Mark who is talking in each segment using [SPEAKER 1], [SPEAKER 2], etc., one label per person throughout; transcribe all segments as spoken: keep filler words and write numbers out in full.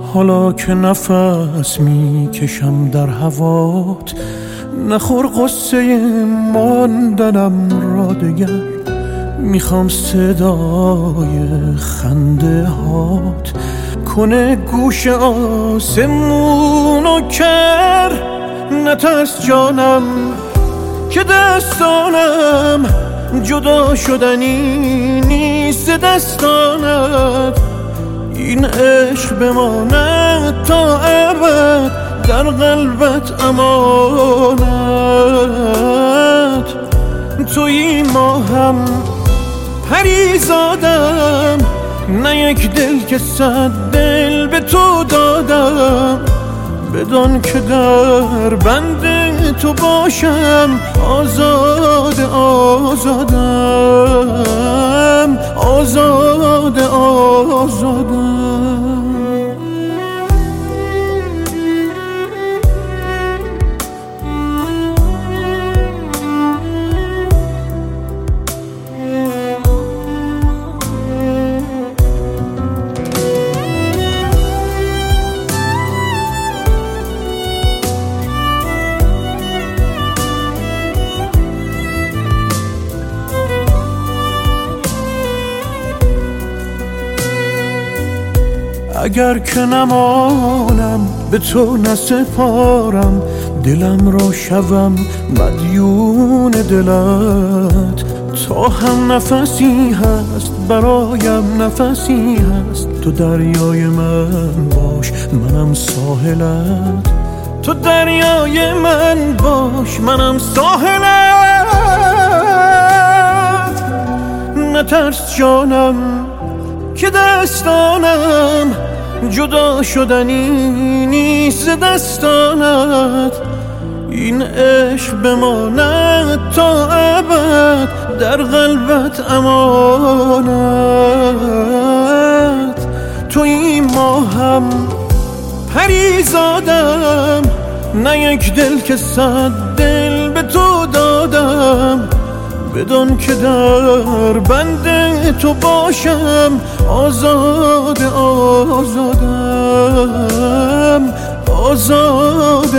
[SPEAKER 1] حالا که نفس می کشم در هوات، نخور قصه ماندنم را دگر. میخوام صدای خنده هات کنه گوش آسمونو کر. نترس جانم که دستانم جدا شدنی نیست دستانت. این عشق بماند تا ابد در قلبت امانت. تویی ماهم پریزادم، نه یک دل که صد دل به تو دادم. بدان که در بند تو باشم آزاد آزادم، آزاد آزادم. اگر که نمانم به تو نسپارم، دلم را شوم مدیون دلت. تا هم نفسی هست برایم نفسی هست، تو دریای من باش منم ساحلت. تو دریای من باش منم ساحلت. نترس جانم که دستانم جدا شدنی نیست دستانت. این عشق بماند تا ابد در قلبت امانت. تویی ماهم پریزادم، نه یک دل که صد دل به تو دادم. بدان که در بند تو باشم آزاد آزادم، آزاد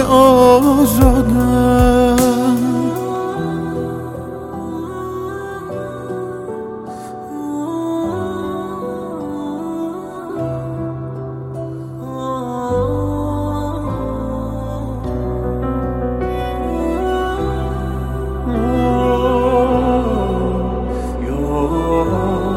[SPEAKER 1] آزادم. Oh